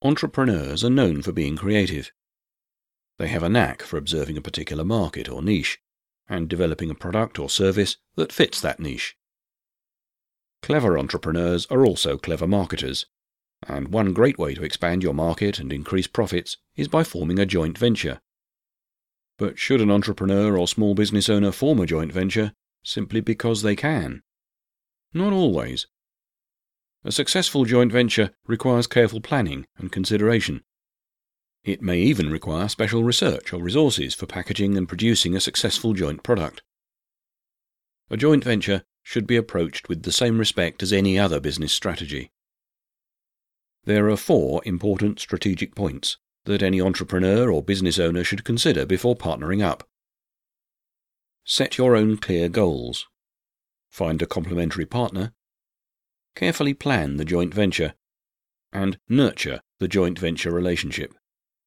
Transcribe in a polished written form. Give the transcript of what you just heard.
Entrepreneurs are known for being creative. They have a knack for observing a particular market or niche and developing a product or service that fits that niche. Clever entrepreneurs are also clever marketers, and one great way to expand your market and increase profits is by forming a joint venture. But should an entrepreneur or small business owner form a joint venture simply because they can? Not always. A successful joint venture requires careful planning and consideration. It may even require special research or resources for packaging and producing a successful joint product. A joint venture should be approached with the same respect as any other business strategy. There are 4 important strategic points that any entrepreneur or business owner should consider before partnering up. Set your own clear goals. Find a complementary partner. Carefully plan the joint venture, and nurture the joint venture relationship.